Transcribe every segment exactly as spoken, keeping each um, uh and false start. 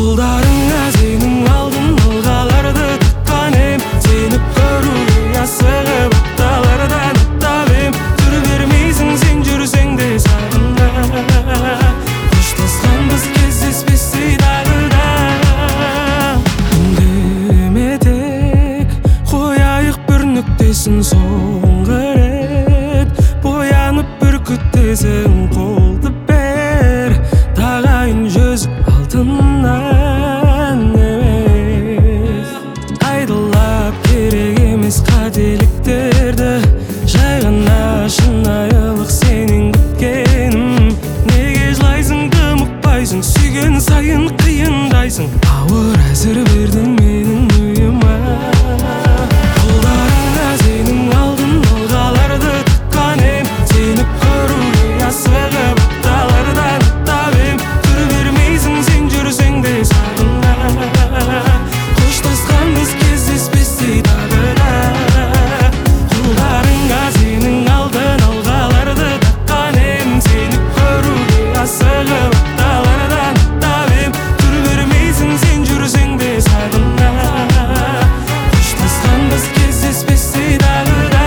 Қолдарыңа сенің алдын алғаларды тыққан ем, сені көруге асығып апталардан аттап ем. Түр бермейсің сен жүрсең де сағына, қоштасқанбыз кездеспестей тағы да. Үндеме тек қояйық бір нүктесін, соңғы рет боянып бүркіттесің қолды бер. Тағайын жүзік алтыннан емес, айдалап керек емес қателіктерді, жай ғана шынайылық сенен күткенім. Неге жылайсың, тым ұқпайсың, сүйген сайын қиындайсың, ауыр әзір бердің менің ойыма. Қолдарыңа сенің алдын алғаларды тыққан ем, сені көруге асығып апталардан аттап ем. Түр бермейсің сен жүрсең де сағына, қоштасқанбыз кездеспестей тағы да. Қолдарыңа сенің алдын алғаларды тыққан ем, сені көруге асығып апталардан аттап ем. Түр бермейсің сен жүрсең де сағына, қоштасқанбыз кездеспестей тағы да.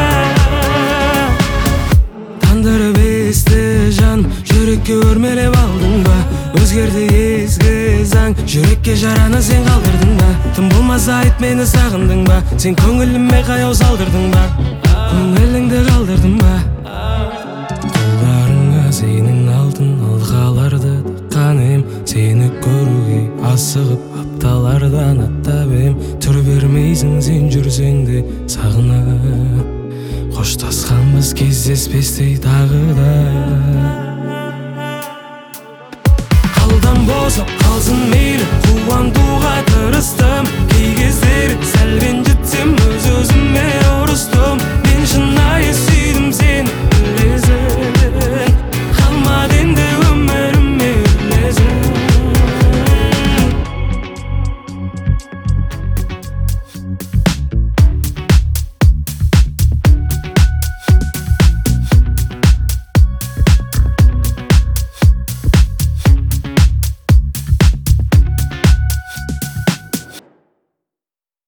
Тандырып есті жан, жүрекке өрмелеп алдың ба? Өзгерді ескі заң, жүрекке жараны сен қалдырдың ба? Тым болмаса айт, мені сағындың ба? Сен көңіліме қаяу салдырдың ба? Көңіліңді қалдырдың ба? Қолдарыңа сенің алтын алғаларды тыққан ем, сені көруге асығып апталардан аттап ем. Түр бермейсің сен жүрсең де сағына, қоштасқанбыз кездеспестей тағы да.